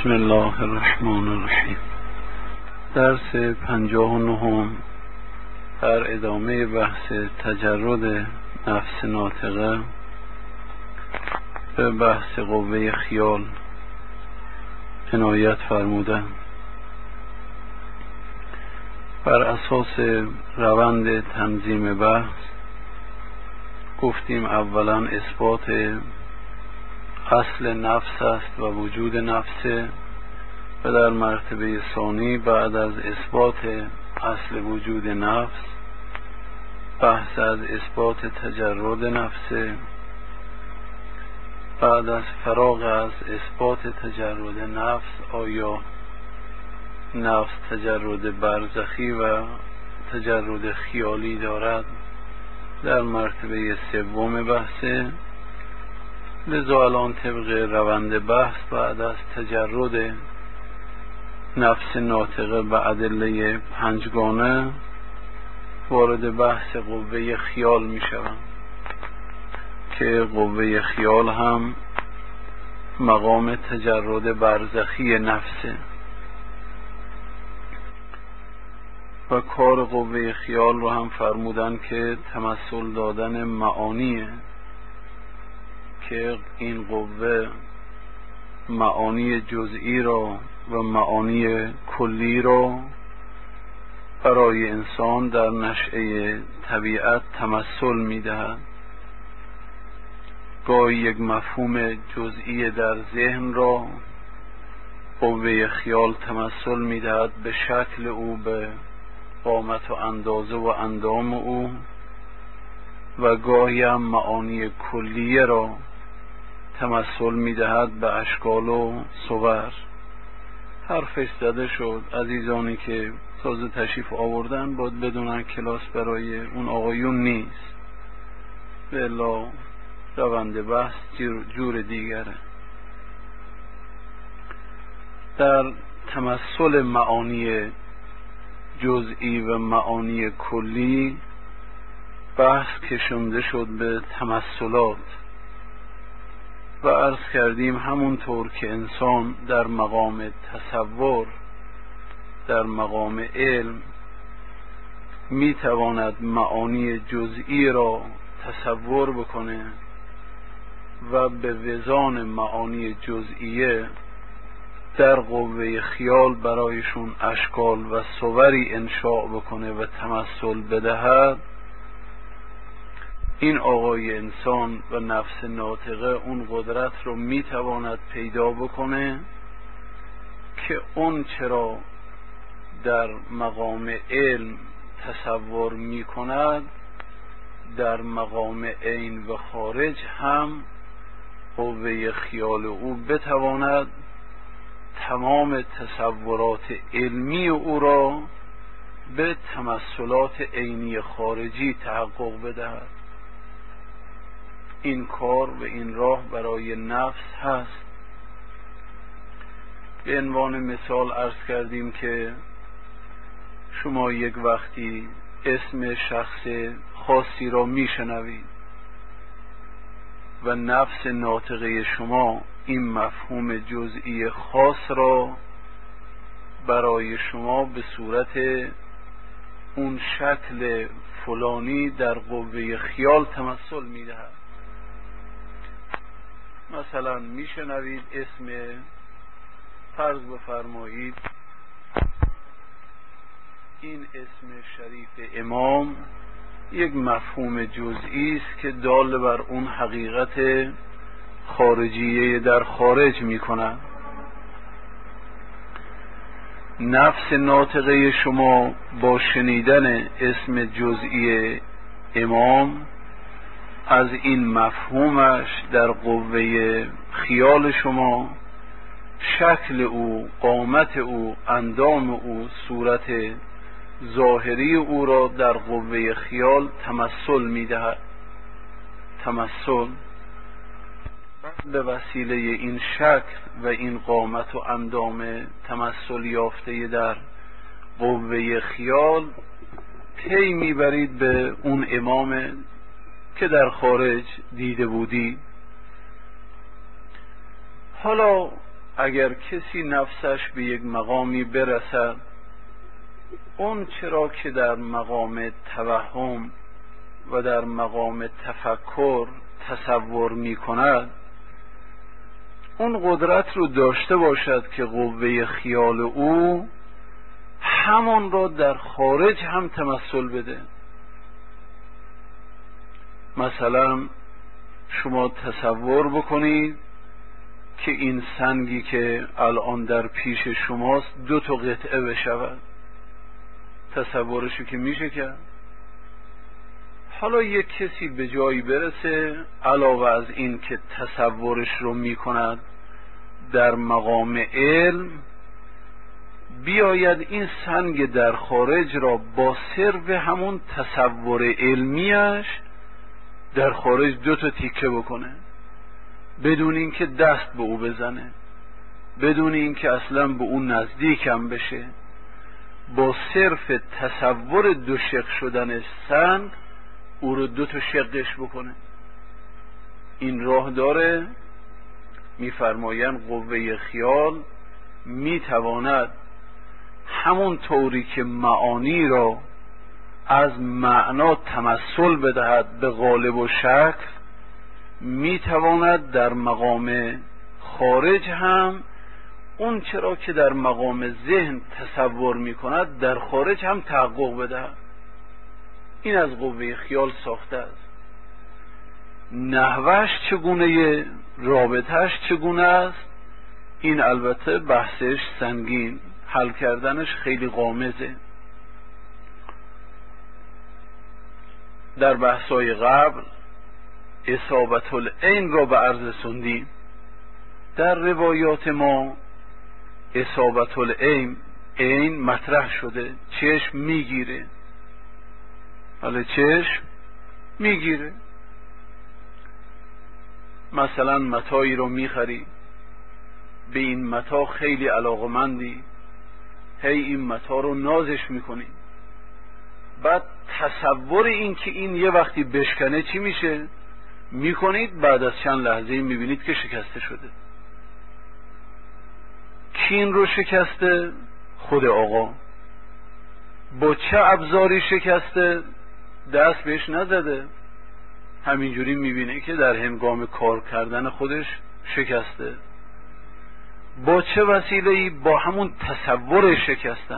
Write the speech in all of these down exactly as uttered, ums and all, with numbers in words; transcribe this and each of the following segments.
بسم الله الرحمن الرحیم. درس پنجاه و نهم در ادامه بحث تجرد نفس ناطقه به بحث قوه خیال عنایت فرمودن. بر اساس روند تنظیم بحث گفتیم اولا اثبات اصل نفس است و وجود نفسه، و در مرتبه ثانی بعد از اثبات اصل وجود نفس بحث از اثبات تجرد نفسه. بعد از فراغ از اثبات تجرد نفس آیا نفس تجرد برزخی و تجرد خیالی دارد، در مرتبه سوم بحثه. لذا الان طبق روند بحث بعد از تجرد نفس ناطقه به ادله پنجگانه وارد بحث قوه خیال می شوم که قوه خیال هم مقام تجرد برزخی نفسه و کار قوه خیال رو هم فرمودن که تمثل دادن معانیه، که این قوه معانی جزئی را و معانی کلی را برای انسان در نشأه طبیعت تمثل می‌دهد. گاهی یک مفهوم جزئی در ذهن را قوه خیال تمثل می‌دهد به شکل او، به قامت و اندازه و اندام او، و گاهی هم معانی کلیه را تمثل می‌دهد به اشکال و صور. حرفش زده شد. عزیزانی که تازه تشریف آوردن باید بدونن کلاس برای اون آقایون نیست، بلا روند بحث جور دیگره. در تمثل معانی جزئی و معانی کلی بحث کشنده شد به تمثلات و عرض کردیم همونطور که انسان در مقام تصور، در مقام علم میتواند معانی جزئی را تصور بکنه و به وزان معانی جزئیه در قوه خیال برایشون اشکال و صوری انشاء بکنه و تمثل بدهد، این آقای انسان و نفس ناطقه اون قدرت رو میتواند پیدا بکنه که اون چرا در مقام علم تصور میکند در مقام عین و خارج هم قوه خیال او بتواند تمام تصورات علمی او را به تمثلات عینی خارجی تحقق بدهد. این کار و این راه برای نفس هست. به عنوان مثال عرض کردیم که شما یک وقتی اسم شخص خاصی را میشنوید و نفس ناطقه شما این مفهوم جزئی خاص را برای شما به صورت اون شکل فلانی در قوه خیال تمثل میدهد. مثلا میشنوید اسم، فرض بفرمایید این اسم شریف امام یک مفهوم جزئی است که دال بر اون حقیقت خارجیه در خارج میکند. نفس ناطقه شما با شنیدن اسم جزئی امام از این مفهومش در قوه خیال شما شکل او، قامت او، اندام او، صورت ظاهری او را در قوه خیال تمثل میدهد. تمثل به وسیله این شکل و این قامت و اندام تمثل یافته در قوه خیال پی میبرید به اون امام که در خارج دیده بودی. حالا اگر کسی نفسش به یک مقامی برسد، اون چرا که در مقام توهم و در مقام تفکر تصور می کند، اون قدرت رو داشته باشد که قوه خیال او همان را در خارج هم تمثل بده. مثلا شما تصور بکنید که این سنگی که الان در پیش شماست دو تا قطعه بشود. تصورشو که میشه کرد. حالا یک کسی به جایی برسه، علاوه از این که تصورش رو میکند در مقام علم، بیاید این سنگ در خارج را با صرف همون تصور علمیش در خارج دو تا تیکه بکنه، بدون اینکه دست به او بزنه، بدون اینکه اصلا به اون نزدیکم بشه، با صرف تصور دو شق شدن سنگ او رو دو تا شقش بکنه. این راه داره. میفرمایند قوه خیال میتواند همون طوری که معانی را از معنا تمثل بدهد به قالب و شکل، میتواند در مقام خارج هم اون چرا که در مقام ذهن تصور میکند در خارج هم تحقق بدهد. این از قوه خیال ساخته است. نحوش چگونه، رابطهش چگونه است، این البته بحثش سنگین، حل کردنش خیلی غامضه. در بحثای قبل اصابت العین را به عرض سندیم. در روایات ما اصابت العین، عین مطرح شده، چشم میگیره. حالا چشم میگیره. مثلا متاعی رو میخری، به این متاع خیلی علاقمندی، هی این متاع رو نازش میکنی، بعد تصور این که این یه وقتی بشکنه چی میشه میکنید، بعد از چند لحظه میبینید که شکسته شده. کی این رو شکسته؟ خود آقا. با چه ابزاری شکسته؟ دست بهش نزده، همینجوری میبینه که در هنگام کار کردن خودش شکسته. با چه وسیله‌ای؟ با همون تصور شکستن.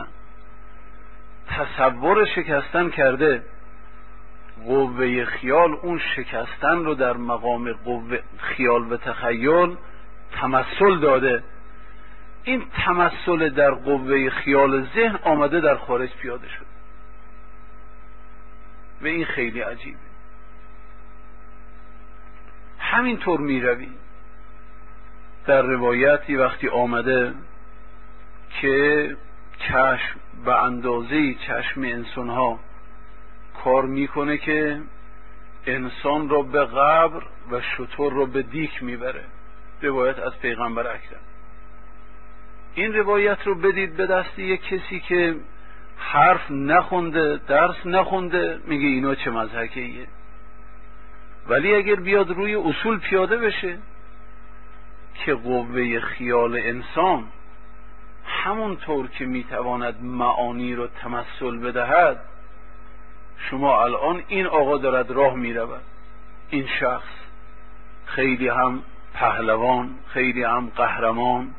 تصور شکستن کرده. قوه خیال اون شکستن رو در مقام قوه خیال و تخیل تمثل داده. این تمثل در قوه خیال ذهن آمده در خارج پیاده شد و این خیلی عجیبه. همینطور می روی. در روایتی وقتی آمده که چشم به اندازه چشم انسان ها کار میکنه که انسان رو به قبر و شتر رو به دیک میبره. روایت از پیغمبر اکرم. این روایت رو بدید به دست یک کسی که حرف نخونده، درس نخونده، میگه اینا چه مضحکه‌ایه. ولی اگر بیاد روی اصول پیاده بشه که قوه خیال انسان همونطور که میتواند معانی رو تمثل بدهد، شما الان این آقا دارد راه میرود، این شخص خیلی هم پهلوان، خیلی هم قهرمان،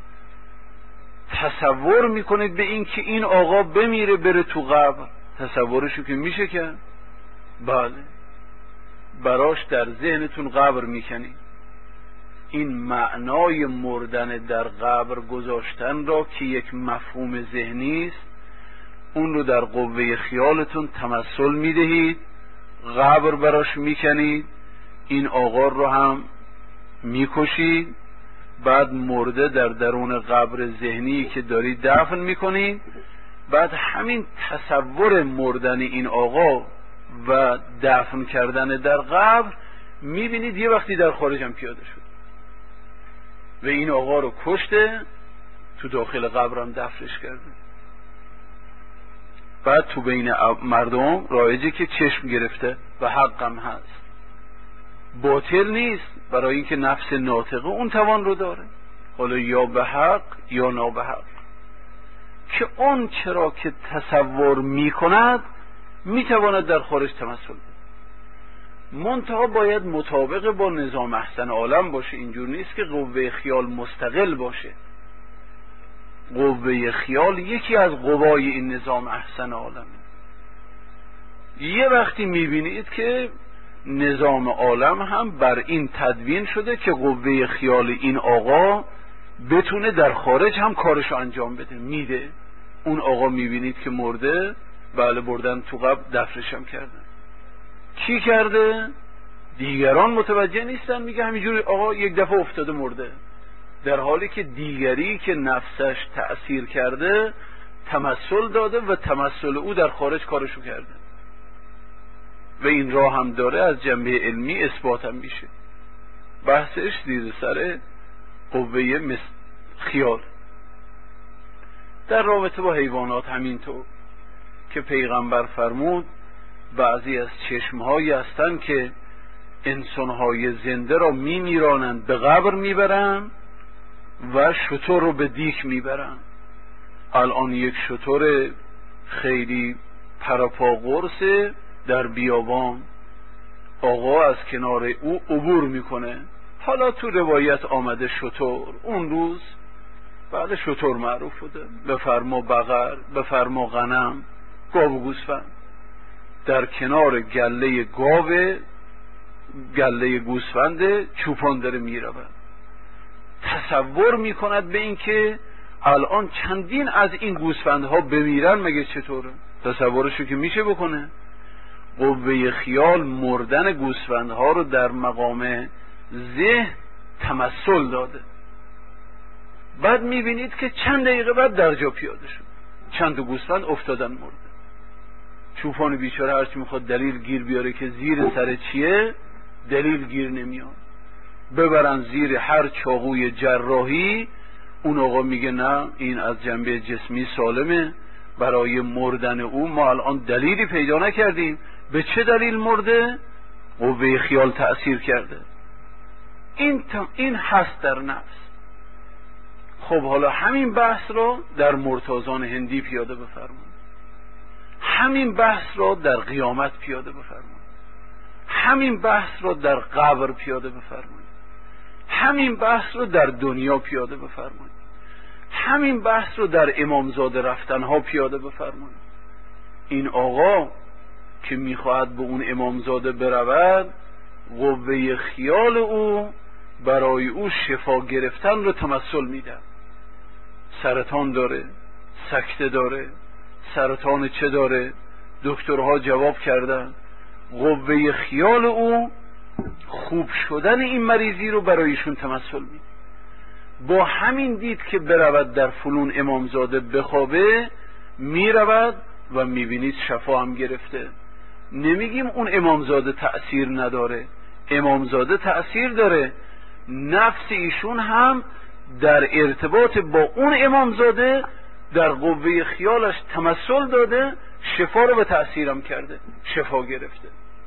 تصور میکنید به این که این آقا بمیره بره تو قبر، تصورشو که میشه کرد؟ بله. براش در ذهنتون قبر میکنید. این معنای مردن در قبر گذاشتن را که یک مفهوم ذهنی است، اون رو در قوه خیالتون تمثل میدهید، قبر براش میکنید، این آقا رو هم میکشید، بعد مرده در درون قبر ذهنی که دارید دفن میکنید، بعد همین تصور مردن این آقا و دفن کردن در قبر میبینید یه وقتی در خارج هم پیاده شد و این آقا رو کشته، تو داخل قبر هم دفنش کرده. بعد تو بین مردم رایجه که چشم گرفته و حقم هست، باطل نیست، برای اینکه نفس ناطقه اون توان رو داره. حالا یا به حق یا نابحق، که اون چرا که تصور می کند می تواند در خارج تمثل بده. منتها باید مطابق با نظام احسن عالم باشه. اینجور نیست که قوه خیال مستقل باشه. قوه خیال یکی از قوای این نظام احسن عالمه. یه وقتی میبینید که نظام عالم هم بر این تدوین شده که قوه خیال این آقا بتونه در خارج هم کارشو انجام بده، میده. اون آقا میبینید که مرده، بله بردن تو قبر دفنش هم کردن. کی کرده؟ دیگران متوجه نیستن، میگه همینجوری آقا یک دفعه افتاده مرده، در حالی که دیگری که نفسش تأثیر کرده تمثل داده و تمثل او در خارج کارشو کرده. و این راه هم داره، از جنبه علمی اثبات هم میشه. بحثش زیر سر قوه خیال. در رابطه با حیوانات همینطور که پیغمبر فرمود بعضی از چشمهایی هستند که انسانهای زنده را میمیرانند، به قبر میبرند و شتر رو به دیک میبرند. الان یک شتر خیلی پرپا قرصه در بیابان، آقا از کنار او عبور میکنه. حالا تو روایت آمده شتر، اون روز بعد شتر معروف بوده، بفرما بقر، بفرما غنم، گاو و گوسفند در کنار گله گاو گله گوسفند چوپان داره میرود. تصور میکند به این که الان چندین از این گوسفندها بمیرن، مگه چطوره؟ تصورشو که میشه بکنه. قوه خیال مردن گوسفندها رو در مقام ذهن تمثل داده. بعد میبینید که چند دقیقه بعد در جا پیاده شد، چند تا گوسفند افتادن مرده. چوپان بیچاره هرچی میخواد دلیل گیر بیاره که زیر سر چیه، دلیل گیر نمیاد. ببرن زیر هر چاقوی جراحی، اون آقا میگه نه این از جنبه جسمی سالمه، برای مردن او ما الان دلیلی پیدا نکردیم. به چه دلیل مرده؟ قوه خیال تأثیر کرده. این این هست در نفس. خب حالا همین بحث رو در مرتازان هندی پیاده بفرمایید، همین بحث رو در قیامت پیاده بفرمایید، همین بحث رو در قبر پیاده بفرمایید، همین بحث رو در دنیا پیاده بفرمایید، همین بحث رو در امامزاده رفتنها پیاده بفرمایید. این آقا که میخواهد به اون امامزاده برود، قوه خیال او برای او شفا گرفتن رو تمثل میده. سرطان داره، سکته داره، سرطان چه داره، دکترها جواب کردن. قوه خیال او خوب شدن این مریضی رو برایشون تمثل میده. با همین دید که برود در فلون امامزاده بخوابه، میرود و میبینید شفا هم گرفته. نمیگیم اون امامزاده تأثیر نداره، امامزاده تأثیر داره. نفس ایشون هم در ارتباط با اون امامزاده در قوه خیالش تمثل داده، شفا رو به تأثیرم کرده، شفا گرفته.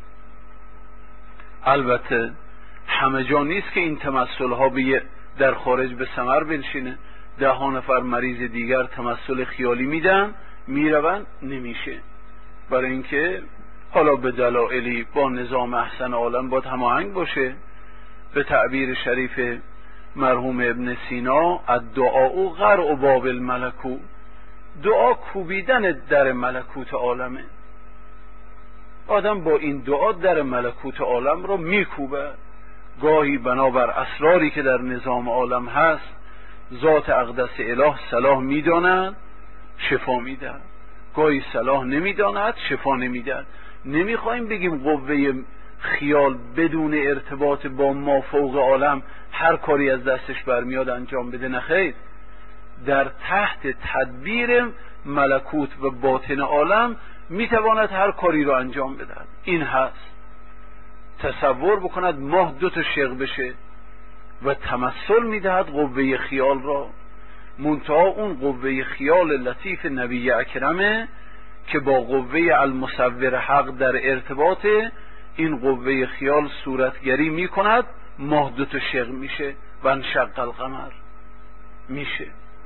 البته همه جا نیست که این تمثل ها به در خارج به ثمر بنشینه. ده ها نفر مریض دیگر تمثل خیالی میدن، میروند، نمیشه. برای اینکه حالا به دلایلی با نظام احسن عالم باید هماهنگ باشه. به تعبیر شریف مرحوم ابن سینا، الدعاء غرع باب الملکوت، دعا کوبیدن در ملکوت عالمه. آدم با این دعا در ملکوت عالم رو میکوبه. گاهی بنابر اسراری که در نظام عالم هست، ذات اقدس اله صلاح میداند، شفا میدهد. گاهی صلاح نمیداند، شفا نمیدهد. نمیخوایم بگیم قوه خیال بدون ارتباط با ما فوق عالم هر کاری از دستش برمیاد انجام بده، نخیر. در تحت تدبیر ملکوت و باطن عالم میتواند هر کاری رو انجام بده. این هست. تصور بکند ماه دو تا شق بشه و تمثل میدهد قوه خیال را. منتها اون قوه خیال لطیف نبی اکرمه که با قوه المصور حق در ارتباط. این قوه خیال صورتگری میکند، ماه دو تا شق میشه و انشق القمر. میشه.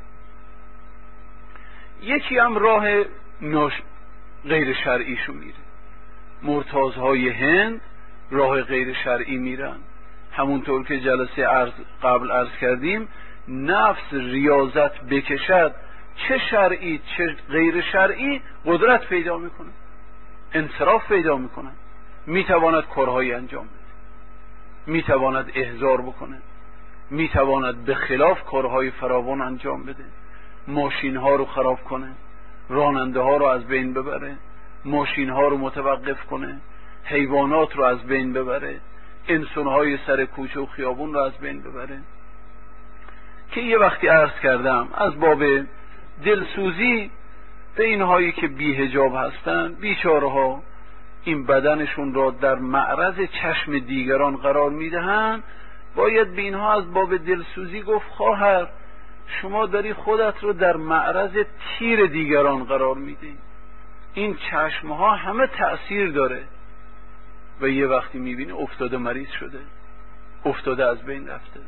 یکی هم راه ناش... غیر شرعیشو میره. مرتازهای هند راه غیر شرعی میرن، همونطور که جلسه عرض قبل عرض کردیم، نفس ریاضت بکشد، چه شرعی چه غیر شرعی، قدرت پیدا میکنه، انصراف پیدا میکنه، میتواند کارهایی انجام بده، میتواند احضار بکنه، میتواند به خلاف کارهای فراوان انجام بده، ماشین ها رو خراب کنه، راننده ها رو از بین ببره، ماشین ها رو متوقف کنه، حیوانات رو از بین ببره، انسان های سر کوچه و خیابون رو از بین ببره. که یه وقتی عرض کردم از باب دلسوزی به اینهایی که بی حجاب هستن، بیچاره ها این بدنشون را در معرض چشم دیگران قرار میدهن، باید به اینها از باب دلسوزی گفت خواهر شما داری خودت رو در معرض تیر دیگران قرار میدی، این چشمها همه تأثیر داره. و یه وقتی میبینی افتاده مریض شده، افتاده از بین رفته.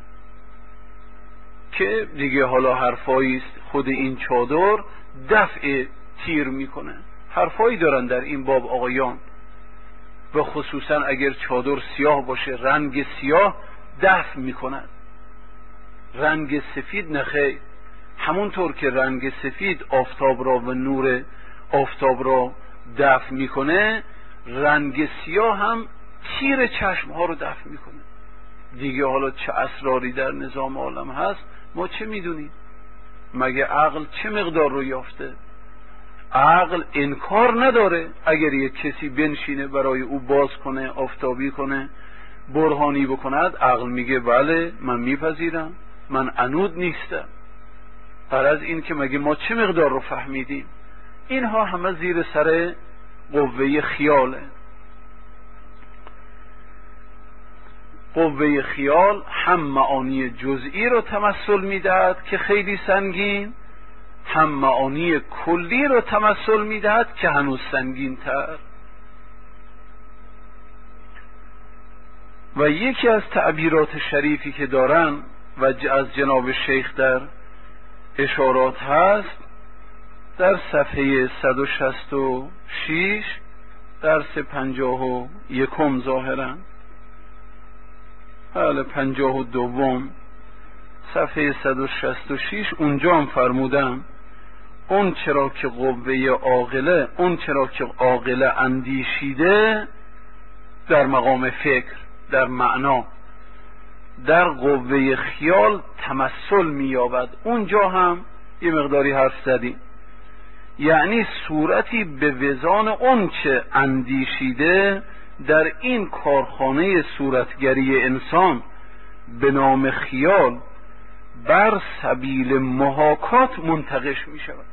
که دیگه حالا حرفایی است خود این چادر دفع تیر میکنه، حرفایی دارن در این باب آقایان، و خصوصا اگر چادر سیاه باشه رنگ سیاه دفع میکند، رنگ سفید نخیر. همونطور که رنگ سفید آفتاب را و نور آفتاب را دفع میکنه، رنگ سیاه هم تیر چشم ها رو دفع میکنه. دیگه حالا چه اسراری در نظام عالم هست ما چه میدونیم؟ مگه عقل چه مقدار رو یافته؟ عقل انکار نداره اگر یک کسی بنشینه برای او باز کنه، آفتابی کنه، برهانی بکند، عقل میگه بله من میپذیرم، من عنود نیستم. غرض این که مگه ما چه مقدار رو فهمیدیم؟ اینها همه زیر سر قوه خیاله. قوه خیال هم معانی جزئی رو تمثل میدهد که خیلی سنگین، هم معانی کلی رو تمثل میدهد که هنوز سنگین تر. و یکی از تعبیرات شریفی که دارن و از جناب شیخ در اشارات هست، در صفحه صد و شصت و شش درس پنجاه و یکم ظاهرا، بله پنجاه و دوم صفحه صد و شصت و شش، اونجا هم فرمودم اون چرا که قوه عاقله، اون چرا که عاقله اندیشیده در مقام فکر، در معنا، در قوه خیال تمثل می‌یابد. اونجا هم یه مقداری حرف زدیم، یعنی صورتی به وزان اون چه اندیشیده در این کارخانه صورتگری انسان به نام خیال بر سبیل محاکات منتقش می شود.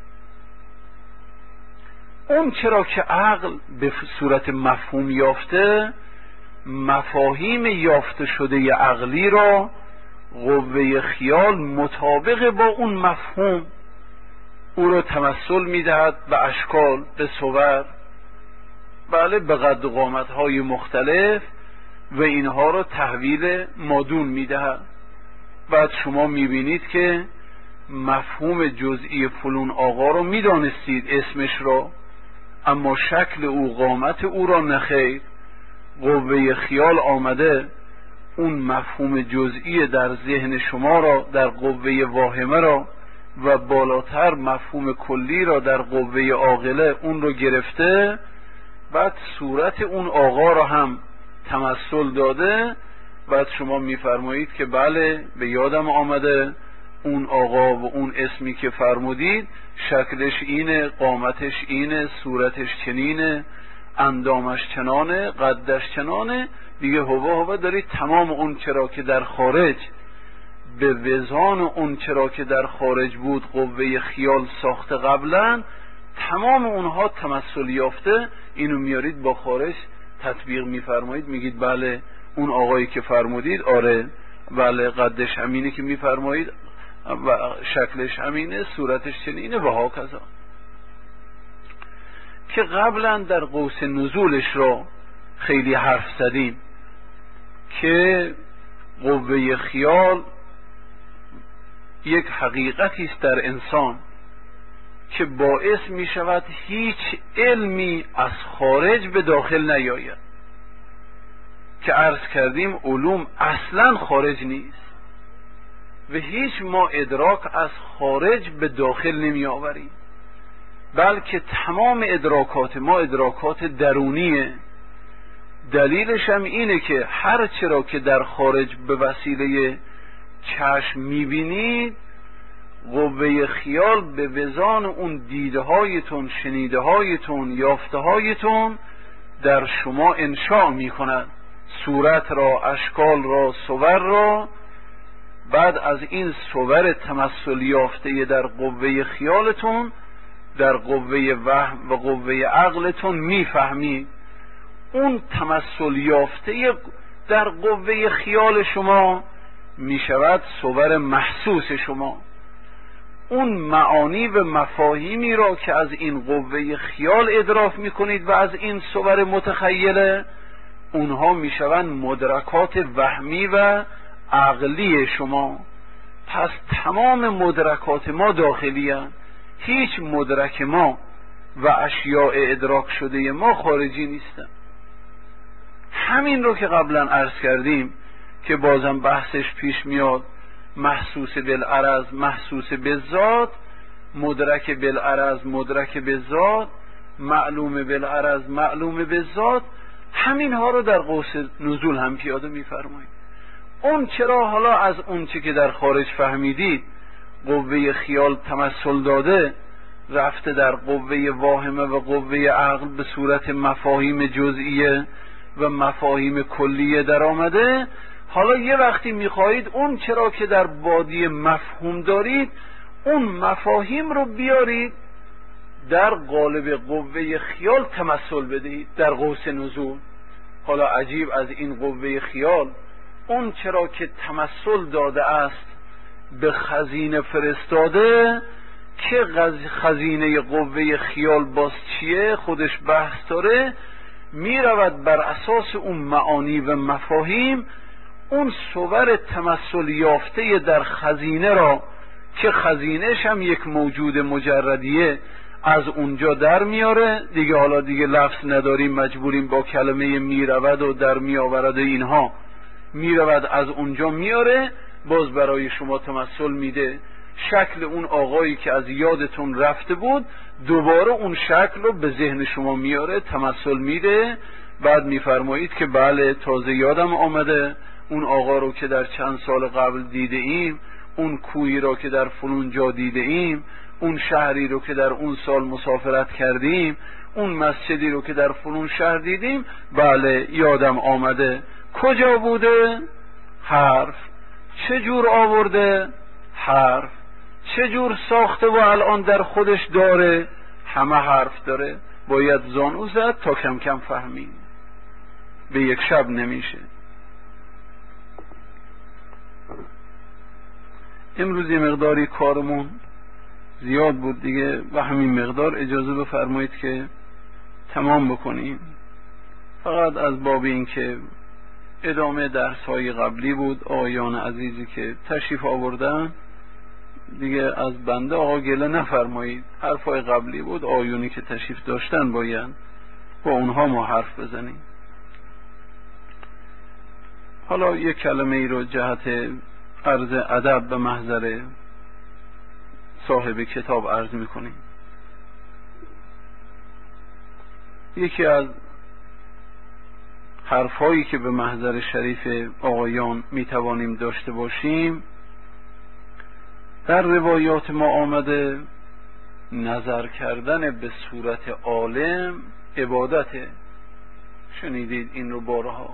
اون چرا که عقل به صورت مفهوم یافته، مفاهیم یافته شده عقلی را قوه خیال مطابق با اون مفهوم او را تمثل میدهد به اشکال، به صور، بله به قد و قامت های مختلف، و اینها را تحویل مادون میدهد. بعد شما میبینید که مفهوم جزئی فلون آقا رو میدانستید اسمش را، اما شکل او، قامت او را نخیر. قوه خیال آمده اون مفهوم جزئی در ذهن شما را، در قوه واهمه را، و بالاتر مفهوم کلی را در قوه عاقله اون رو گرفته، بعد صورت اون آقا را هم تمثل داده. بعد شما میفرمایید که بله به یادم آمده اون آقا و اون اسمی که فرمودید شکلش اینه، قامتش اینه، صورتش چنینه، اندامش چنانه، قدش چنانه. دیگه هوا هوا دارید تمام اون چرا که در خارج به وزان اون چرا که در خارج بود قوه خیال ساخته قبلا، تمام اونها تمثل یافته، اینو میارید با خارج تطبیق میفرمایید، میگید بله اون آقایی که فرمودید آره، بله قدش همینه که میفرمایید و شکلش همینه، صورتش چنینه و ها کذا. که قبلا در قوس نزولش را خیلی حرف زدیم که قوه خیال یک حقیقتی است در انسان که باعث می شود هیچ علمی از خارج به داخل نیاید، که عرض کردیم علوم اصلا خارج نیست و هیچ ما ادراک از خارج به داخل نمی آوریم، بلکه تمام ادراکات ما ادراکات درونیه. دلیلش هم اینه که هر چرا که در خارج به وسیله چشم میبینید، قوه خیال به وزان اون دیده هایتون، شنیده هایتون، یافته هایتون در شما انشاء میکند، صورت را، اشکال را، صور را. بعد از این صور تمثل یافته در قوه خیالتون، در قوه وهم و قوه عقلتون میفهمید. اون تمثل یافته در قوه خیال شما میشود صور محسوس شما. اون معانی و مفاهیمی را که از این قوه خیال ادراک میکنید و از این صور متخیله، اونها میشوند مدرکات وهمی و عقلی شما. پس تمام مدرکات ما داخلی هستند، هیچ مدرک ما و اشیاء ادراک شده ما خارجی نیستند. همین رو که قبلا عرض کردیم که بازم بحثش پیش میاد، محسوس بالعرض محسوس بالذات، مدرک بالعرض مدرک بالذات، معلوم بالعرض معلوم بالذات، همین ها رو در قوس نزول هم پیاده میفرمایید. اون چرا حالا از اون چی که در خارج فهمیدید قوه خیال تمثل داده، رفته در قوه واهمه و قوه عقل به صورت مفاهیم جزئیه و مفاهیم کلیه در آمده، حالا یه وقتی میخواهید اون چرا که در بادی مفهوم دارید، اون مفاهیم رو بیارید در قالب قوه خیال تمثل بدهید در قوس نزول. حالا عجیب از این قوه خیال، اون چرا که تمثل داده است به خزینه فرستاده، که خزینه قوه خیال باز چیه خودش بحث داره، می رود بر اساس اون معانی و مفاهیم اون صور تمثل یافته در خزینه را، که خزینهش هم یک موجود مجردیه، از اونجا در میاره دیگه. حالا دیگه لفظ نداریم، مجبوریم با کلمه می رود و در می آورد اینها. می رود از اونجا میاره، باز برای شما تمثل میده. شکل اون آقایی که از یادتون رفته بود دوباره اون شکل رو به ذهن شما میاره، تمثل میده. بعد میفرمایید که بله تازه یادم آمده اون آقا رو که در چند سال قبل دیده ایم، اون کویی رو که در فلون جا دیده ایم، اون شهری رو که در اون سال مسافرت کردیم، اون مسجدی رو که در فلون شهر دیدیم، بله یادم آمده. کجا بوده؟ حرف. چه جور آورده؟ حرف. چه جور ساخته و الان در خودش داره؟ همه حرف داره. باید زانو زد تا کم کم فهمید، به یک شب نمیشه. امروز یه مقداری کارمون زیاد بود دیگه و همین مقدار اجازه بفرمایید که تمام بکنیم. فقط از باب این که ادامه درس های قبلی بود، آقایان عزیزی که تشریف آوردن دیگه از بنده آقا گله نفرمایید، حرفای قبلی بود، آقایونی که تشریف داشتن باید با اونها ما حرف بزنیم. حالا یک کلمه ای رو جهت عرض ادب به محضر صاحب کتاب عرض میکنیم. یکی از حرفایی که به محضر شریف آقایان میتوانیم داشته باشیم، در روایات ما آمده نظر کردن به صورت عالم عبادته. شنیدید این رو بارها.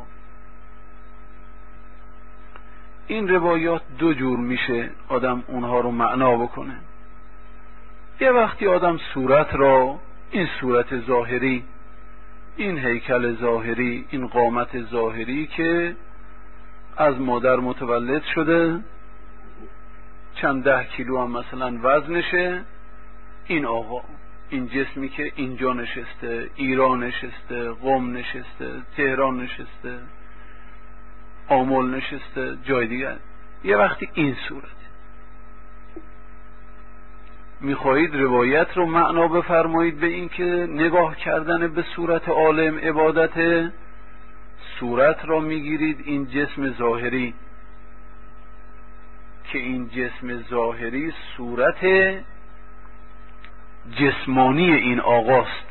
این روایات دو جور میشه آدم اونها رو معنا بکنه. یه وقتی آدم صورت را، این صورت ظاهری، این هیکل ظاهری، این قامت ظاهری که از مادر متولد شده، چند ده کیلو هم مثلا وزنشه، این آقا، این جسمی که اینجا نشسته، ایران نشسته، قم نشسته، تهران نشسته، آمل نشسته، جای دیگر، یه وقتی این صورت، میخواهید روایت رو معنا بفرمایید به این که نگاه کردن به صورت عالم عبادته، صورت را میگیرید این جسم ظاهری که این جسم ظاهری صورت جسمانی این آقاست.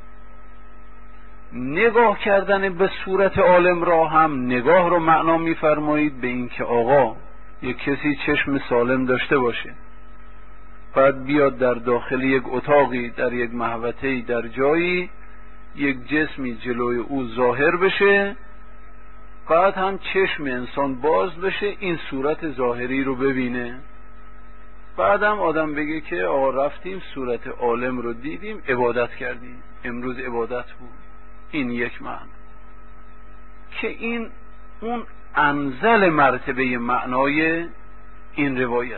نگاه کردن به صورت عالم را هم نگاه رو معنا میفرمایید به این که آقا یک کسی چشم سالم داشته باشه، بعد بیاد در داخل یک اتاقی، در یک محوطه‌ای، در جایی یک جسمی جلوی او ظاهر بشه، بعد هم چشم انسان باز بشه این صورت ظاهری رو ببینه، بعد هم آدم بگه که آقا رفتیم صورت عالم رو دیدیم عبادت کردیم، امروز عبادت بود. این یک معنی که این اون انزل مرتبه معنای این روایت.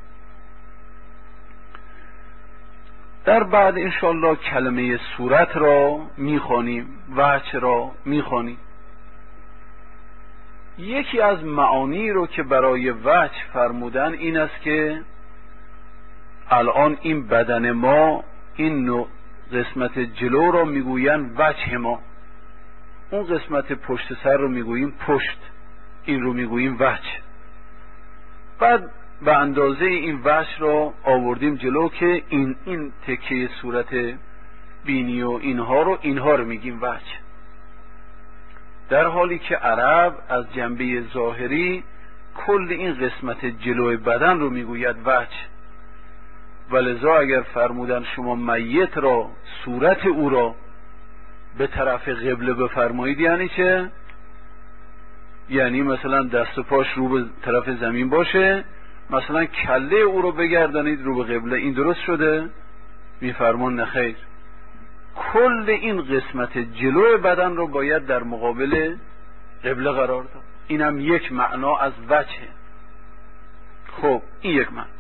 در بعد انشالله کلمه صورت را میخوانیم، وجه را میخوانیم. یکی از معانی رو که برای وجه فرمودن این است که الان این بدن ما، این نوع قسمت جلو را میگوین وجه ما، اون قسمت پشت سر رو میگوییم پشت، این رو میگوییم وجه. بعد به اندازه این وجه را آوردیم جلو که این این تکه صورت بینی و اینها رو اینها رو میگیم وجه، در حالی که عرب از جنبه ظاهری کل این قسمت جلوی بدن رو میگوید وجه. ولذا اگر فرمودن شما میت را، صورت او را به طرف قبله بفرمایید یعنی چه؟ یعنی مثلا دست و پاش رو به طرف زمین باشه، مثلا کله او رو بگردانید رو به قبله، این درست شده؟ میفرمان نخیر، کل این قسمت جلوی بدن رو باید در مقابل قبله قرار داد. اینم یک معنا از وجه. خب این یک معنا.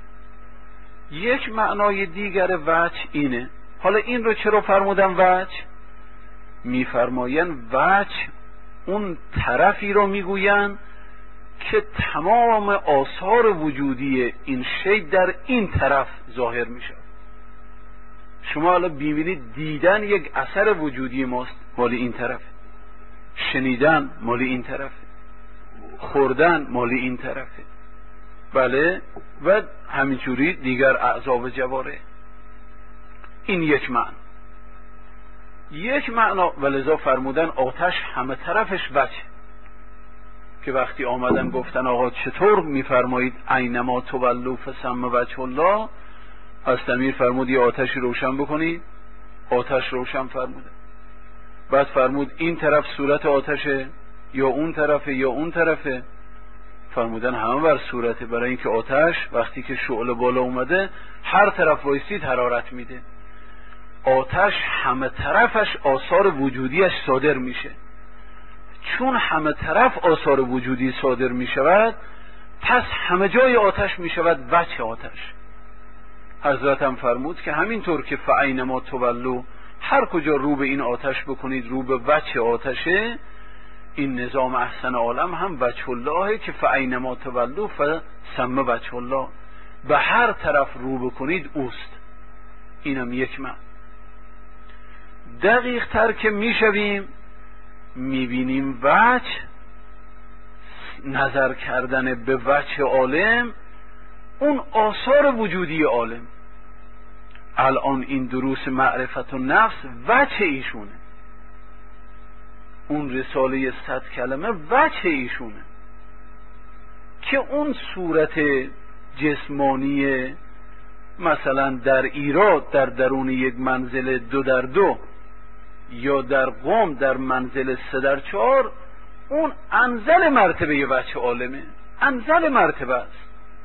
یک معنای دیگر وجه اینه. حالا این رو چرا فرمودم وجه؟ میفرماین وجه اون طرفی رو میگوین که تمام آثار وجودی این شی در این طرف ظاهر میشه. شما حالا ببینید دیدن یک اثر وجودی ماست، مالی این طرف، شنیدن مالی این طرفه، خوردن مالی این طرفه، بله، و همینجوری دیگر اعضا و جواره. این یک معنی. یک معنا ولذا فرمودن آتش همه طرفش وجه، که وقتی آمدن گفتن آقا چطور میفرمایید اینما تولوا فثم وجه الله، پس امیر فرمود یه آتشی روشن بکنید، آتش روشن فرموده. بعد فرمود این طرف صورت آتشه یا اون طرفه یا اون طرفه، فرمودن همه بر صورته، برای اینکه آتش وقتی که شعله بالا اومده هر طرف وایسید حرارت میده. آتش همه طرفش آثار وجودیش صادر میشه، چون همه طرف آثار وجودی صادر میشود پس همه جای آتش میشود وجه آتش. حضرت هم فرمود که همینطور که فاینما تولوا، هر کجا رو به این آتش بکنید رو به وجه آتشه، این نظام احسن عالم هم وجه الله که فاینما تولوا فثم وجه الله، به هر طرف رو بکنید اوست. اینم یک معنی. دقیق تر که میشویم میبینیم وجه، نظر کردن به وجه عالم، اون آثار وجودی عالم. الان این دروس معرفت و نفس وجه ایشونه، اون رساله صد کلمه وجه ایشونه که اون صورت جسمانی مثلا در ایراد در درون یک منزل دو در دو یا در قم در منزل سه در چهار، اون انزل مرتبه وجه عالمه، انزل مرتبه است.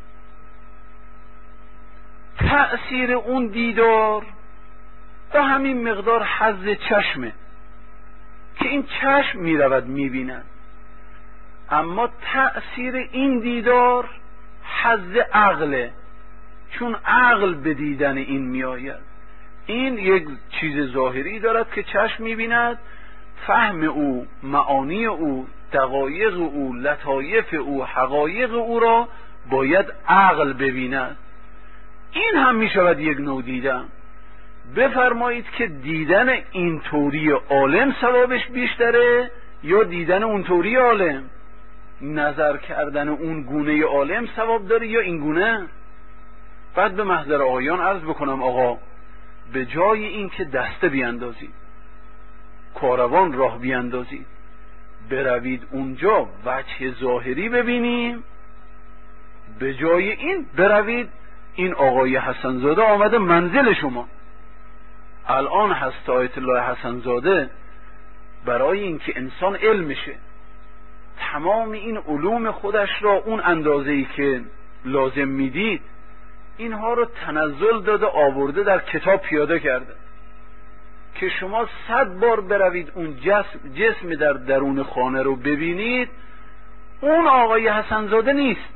تأثیر اون دیدار به همین مقدار حظ چشمه که این چشم میرود میبیند، اما تأثیر این دیدار حظ عقله، چون عقل به دیدن این میآید. این یک چیز ظاهری دارد که چشم میبیند، فهم او، معانی او، دقایق او، لطایف او، حقایق او را باید عقل ببیند. این هم می شود یک نوع دیدن. بفرمایید که دیدن این طوری عالم ثوابش بیشتره یا دیدن اون طوری عالم؟ نظر کردن اون گونه عالم ثواب داره یا این گونه؟ بعد به محضر آقایان عرض بکنم آقا به جای این که دسته بیاندازید، کاروان راه بیاندازید، بروید اونجا وجه ظاهری ببینیم، به جای این بروید این آقای حسنزاده آمده منزل شما. الان هست آیت الله حسنزاده برای اینکه انسان علمشه تمام این علوم خودش را اون اندازه‌ای که لازم میدید اینها رو تنزل داده آورده در کتاب پیاده کرده که شما صد بار بروید اون جسم, جسم در درون خانه رو ببینید، اون آقای حسنزاده نیست.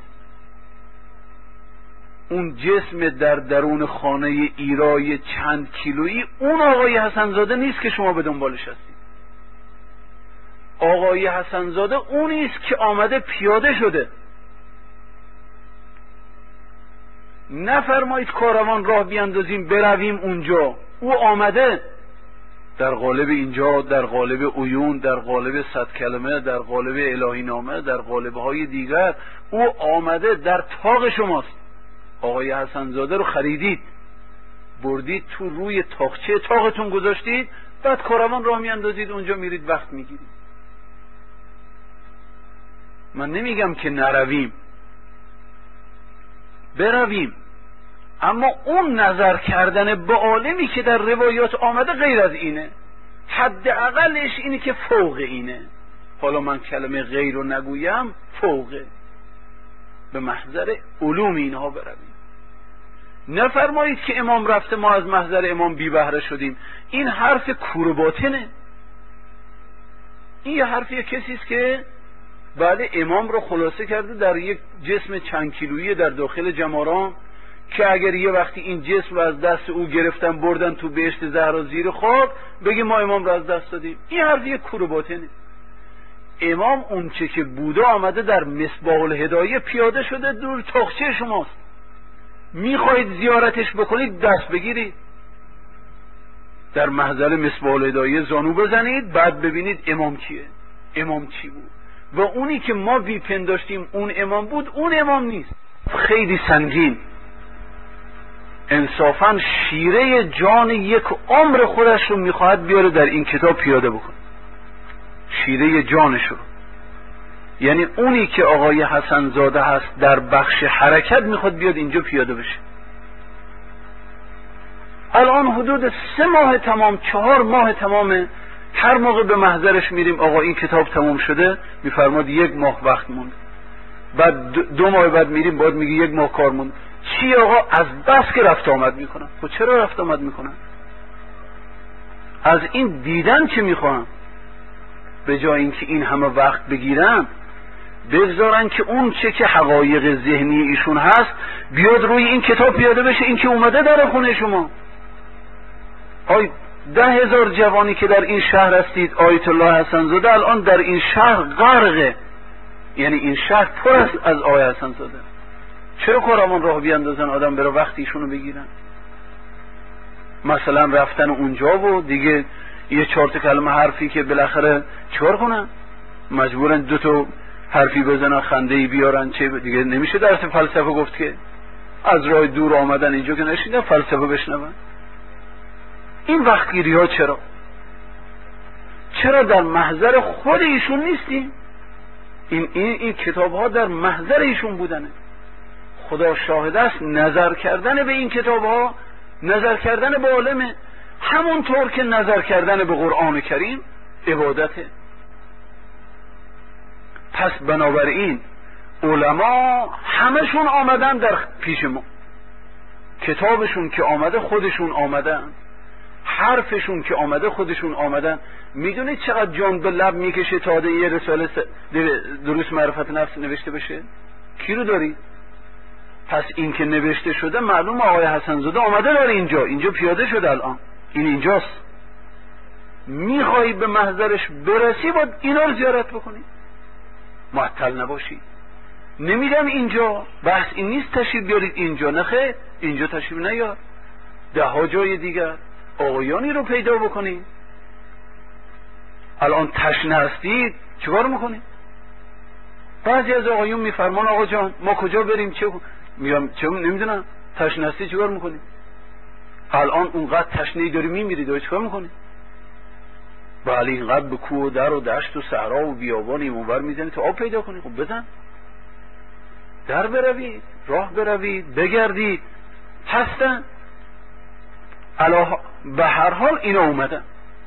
اون جسم در درون خانه ایرای چند کیلویی اون آقای حسنزاده نیست که شما به دنبالش هستید. آقای حسنزاده اونی است که آمده پیاده شده. نفرمایید کاروان راه بیاندازیم برویم اونجا، او آمده در قالب اینجا، در قالب عیون، در قالب صد کلمه، در قالب الهی نامه، در قالب های دیگر، او آمده در طاق شماست. آقای حسنزاده رو خریدید، بردید تو روی تاقچه طاقتون گذاشتید، بعد کاروان راه میاندازید اونجا، میرید وقت میگیرید. من نمیگم که نرویم، برویم، اما اون نظر کردن به عالمی که در روایات آمده غیر از اینه. حداقلش اینه که فوق اینه. حالا من کلمه غیر رو نگویم، فوقه. به محضر علوم اینها برویم. نفرمایید که امام رفته ما از محضر امام بی بهره شدیم. این حرف کور باطنه. این یه حرفی کسی است که بعد امام رو خلاصه کرده در یک جسم چند کیلویی در داخل جماران که اگر یه وقتی این جسم رو از دست او گرفتن بردن تو بهشت زهرا زیر خاک، بگیم ما امام رو از دست دادیم. این حرف یک کور باطنه. امام اون چه که بوده آمده در مصباح الهدایه پیاده شده دور تاقچه شماست. میخواهید زیارتش بکنید دست بگیرید، در محضر مصباح الهدایه زانو بزنید، بعد ببینید امام کیه، امام چی بود. و اونی که ما بیپنداشتیم اون امام بود، اون امام نیست. خیلی سنگین. انصافا شیره جان یک عمر خودش رو میخواهد بیاره در این کتاب پیاده بکنه، شیره جانش رو. یعنی اونی که آقای حسنزاده هست در بخش حرکت میخواد بیاد اینجا پیاده بشه. الان حدود سه ماه تمام، چهار ماه تمامه، هر موقع به محضرش میریم آقا این کتاب تمام شده، میفرماد یک ماه وقت موند. بعد دو ماه بعد میریم بعد میگه یک ماه کار موند. چی آقا؟ از بس که رفت آمد میکنن. خب چرا رفت آمد میکنن؟ از این دیدن چه میخوان؟ به جای اینکه این همه وقت بگیرن بگذارن که اون چه که حقایق ذهنی ایشون هست بیاد روی این کتاب پیاده بشه. این که اومده در خونه شما، آی ده هزار جوانی که در این شهر هستید، آیت الله حسنزاده الان در این شهر غرقه، یعنی این شهر پر است از آقای حسنزاده. چرا کاروان راه بیاندازن آدم بره وقت ایشونو بگیرن؟ مثلا رفتن اونجا و دیگه یه چهار تا کلمه حرفی که بالاخره چهار کنن، مجبورن دو تا حرفی بزنن خنده‌ای بیارن، چه دیگه نمیشه درس فلسفه گفت که از راه دور آمدن اینجا که نشیدن فلسفه بشنون. این وقتگیری ها چرا؟ چرا در محضر خود ایشون نیستیم؟ این این این کتاب ها در محضر ایشون بودنه. خدا شاهد است نظر کردن به این کتاب ها نظر کردن به عالمه، همونطور که نظر کردن به قرآن کریم عبادته. پس بنابراین علما همشون آمدن در پیش ما، کتابشون که آمده خودشون آمدن، حرفشون که آمده خودشون آمدن. میدونید چقدر جان به لب میکشه تا یه رساله دروس معرفت نفس نوشته بشه؟ کی رو داری؟ پس این که نوشته شده معلوم آقای حسنزاده آمده داره اینجا، اینجا پیاده شده، الان این اینجاست. میخوایی به محضرش برسی باید اینا رو زیارت بکنی، معطل نباشی. نمیدم اینجا، بحث این نیست تشریف بیارید اینجا، نخیر اینجا تشریف نیار، ده ها جای دیگر آقایانی رو پیدا بکنید. الان تشنه هستید چیکار میکنید؟ بعضی از آقایون میفرمان آقا جان ما کجا بریم؟ چه میگم چه نمیدونم، تشنه هستی چیکار میکنید؟ الان اونقدر تشنه‌ای داری میمیرید و چیکار میکنید؟ بله اینقدر به کوه و در و دشت و صحرا و بیابان این اونور میزنی تا آب پیدا کنی. خب بزن در بروید، راه بروید، بگردید، هستن. علا به هر حال اینا اومدن،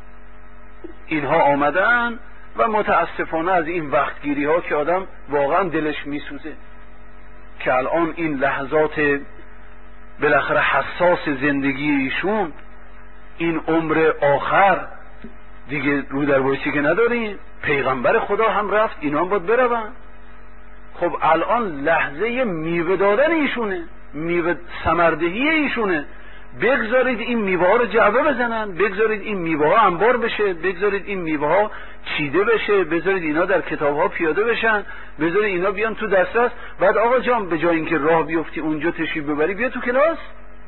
اینها آمدن و متاسفانه از این وقتگیری ها که آدم واقعا دلش میسوزه که الان این لحظات بالاخره حساس زندگی ایشون، این عمر آخر دیگه رو در بایستی که نداریم، پیغمبر خدا هم رفت، اینا هم باید برون. خب الان لحظه میوه دادن ایشونه، میوه ثمردهی ایشونه. بگذارید این میوه ها رو جعبه بزنن، بگذارید این میوه ها انبار بشه، بگذارید این میوه ها چیده بشه، بذارید اینا در کتاب ها پیاده بشن، بذارید اینا بیان تو دسترس. بعد آقا جان به جای اینکه راه بیفتی اونجا تشریف ببری، بیا تو کلاس،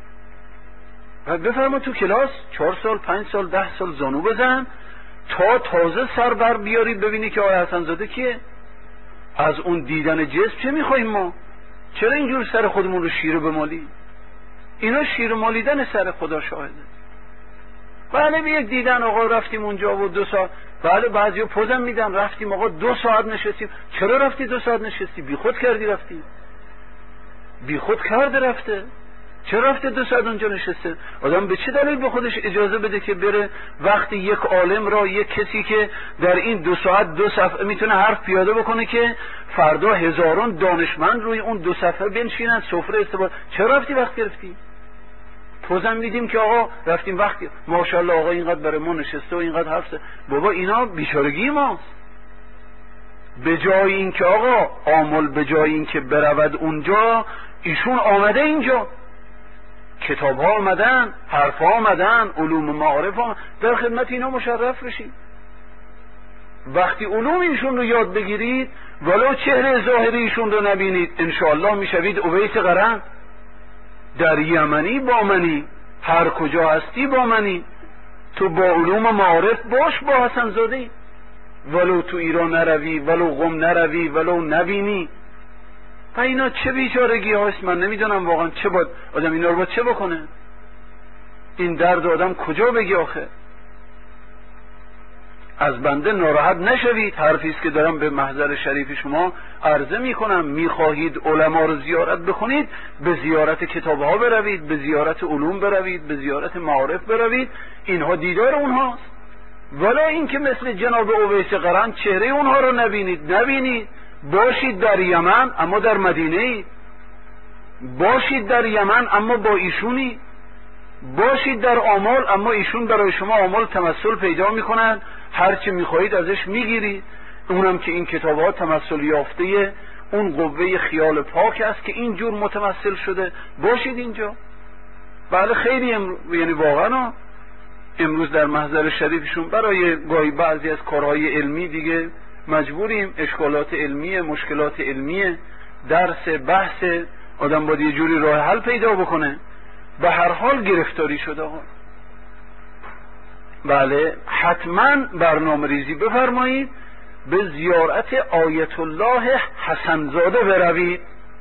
بعد بفرما تو کلاس چهار سال پنج سال ده سال زانو بزن تا تازه سر بر بیاری ببینی که آقای حسن زاده کیه. از اون دیدن جسم چه میخواییم ما؟ چرا اینجور سر خودمون رو شیره بمالی؟ اینا شیر مالیدن سر خدا شاهده. بله به یک دیدن آقا رفتیم اونجا و دو ساعت، بله بعضی پوزم میدن رفتیم آقا دو ساعت نشستیم. چرا رفتی دو ساعت نشستی؟ بی خود کردی رفتی، بی خود کرده رفته. چرا رفته دو ساعت اونجا نشسته؟ آدم به چه دلیل به خودش اجازه بده که بره وقتی یک عالم را، یک کسی که در این دو ساعت دو صفحه میتونه حرف پیاده بکنه که فردا هزاران دانشمند روی اون دو صفحه بنشینن سفره استفاده، چرا رفتی وقت گرفتی؟ پوزم میدیم که آقا رفتیم وقتی ماشاءالله آقا اینقدر برای ما نشسته و اینقدر حرف زده. بابا اینا بیچارگی ماست. به جای این که آقا عامل به جای این که برود اونجا، ایشون آمده اینجا، کتاب ها آمدن، حرف ها آمدن، علوم معارف ها، در خدمت اینا مشرف بشید. وقتی علوم ایشون رو یاد بگیرید ولو چهره ظاهری ایشون رو نبینید، انشاءالله میشوید اویس قرن. در یمنی با منی، هر کجا هستی با منی، تو با علوم معارف باش با حسن زاده، ولو تو ایران نروی، ولو قم نروی، ولو نبینی. و اینا چه بیچارگی هاست، من نمیدونم واقعا چه باید آدم اینا رو باید چه بکنه. این درد آدم کجا بگی آخه؟ از بنده ناراحت نشوید، حرفیست که دارم به محضر شریف شما عرضه میکنم. میخواهید علما رو زیارت بکنید، به زیارت کتاب ها بروید، به زیارت علوم بروید، به زیارت معارف بروید، اینها دیدار اونهاست. ولی این که مثل جناب اویس قرن چهره اونها رو نبینید، نبینید. باشید در یمن اما در مدینه اید، باشید در یمن اما با ایشونی، باشید در آمال اما ایشون برای شما آمال تمثل پیدا میکنن، هرچی میخواهید ازش میگیرید. اونم که این کتاب ها تمثل یافته اون قوه خیال پاک است که اینجور متمثل شده. باشید اینجا. بله خیلی امرو... یعنی واقعا امروز در محضر شریفشون برای گاهی بعضی از کارهای علمی دیگه مجبوریم، اشکالات علمی، مشکلات علمی، درس، بحث، آدم باید یه جوری راه حل پیدا بکنه. به هر حال گرفتاری شده ها. بله حتما برنامه ریزی بفرمایید، به زیارت آیت الله حسن زاده بروید.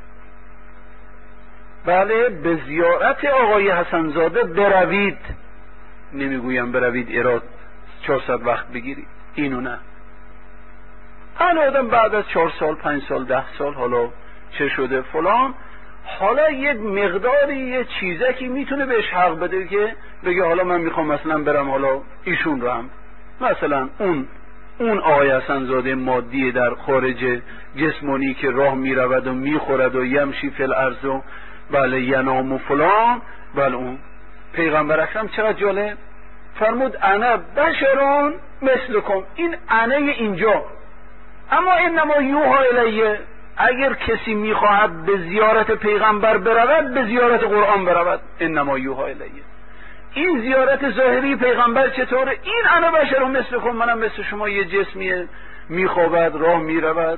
بله به زیارت آقای حسن زاده بروید، نمیگویم بروید اراد چهارصد وقت بگیرید، اینو نه. حالا آدم بعد از چهار سال پنج سال ده سال حالا چه شده فلان، حالا یک مقداری یه چیزکی میتونه بهش حق بده که بگه حالا من میخوام مثلا برم حالا ایشون رو هم مثلا اون اون آقای حسن زاده مادی در خارج جسمانی که راه میرود و میخورد و یمشی فی الارض و بله ینام و فلان. بله اون پیغمبر اکرم چقدر جالب فرمود انا بشرون مثلکم، این انا اینجا، اما انما یوها الیه. اگر کسی میخواهد به زیارت پیغمبر برود، به زیارت قرآن برود. انما یوها الیه. این زیارت ظاهری پیغمبر چطوره؟ این انا بشرون مثلکم، منم مثل شما یه جسمیه، میخوابد، راه میرود،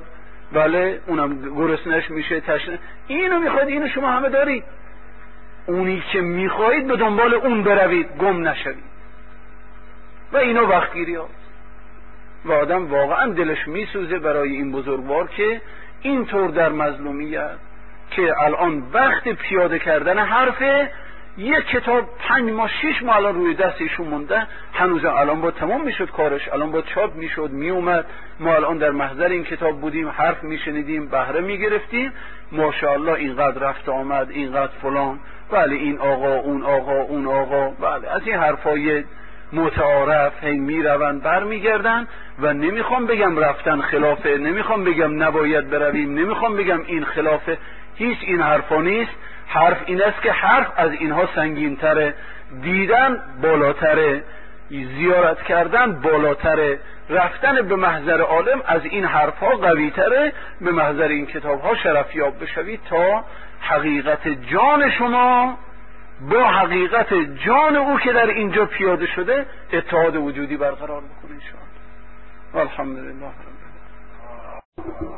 بله اونم گرسنش میشه، تشنه. اینو میخواید، اینو شما همه دارید. اونی که میخواهید به دنبال اون بروید، گم نشوید. و اینو وقتگیری هاست و آدم واقعا دلش میسوزه برای این بزرگوار که اینطور در مظلومیت که الان وقت پیاده کردن حرفه، یک کتاب پنج ماه شش ماه الان روی دست ایشون مونده، هنوز الان با تمام میشد کارش، الان با چاپ میشد میومد، ما الان در محضر این کتاب بودیم، حرف میشنیدیم، بهره میگرفتیم، ماشاءالله اینقدر رفت آمد، اینقدر فلان، بله این آقا اون آقا اون آقا، بله از این حرفای متعارف هی میروند بر میگردن. و نمیخوام بگم رفتن خلافه، نمیخوام بگم نباید برویم، نمیخوام بگم این خلافه، هیچ این حرفا نیست. حرف این است که حرف از اینها سنگین‌تره، دیدن بالاتره، زیارت کردن بالاتره، رفتن به محضر عالم از این حرفها قوی‌تره. به محضر این کتابها شرفیاب بشوید تا حقیقت جان شما با حقیقت جان او که در اینجا پیاده شده اتحاد وجودی برقرار بکنه ان شاء الله. والحمدلله.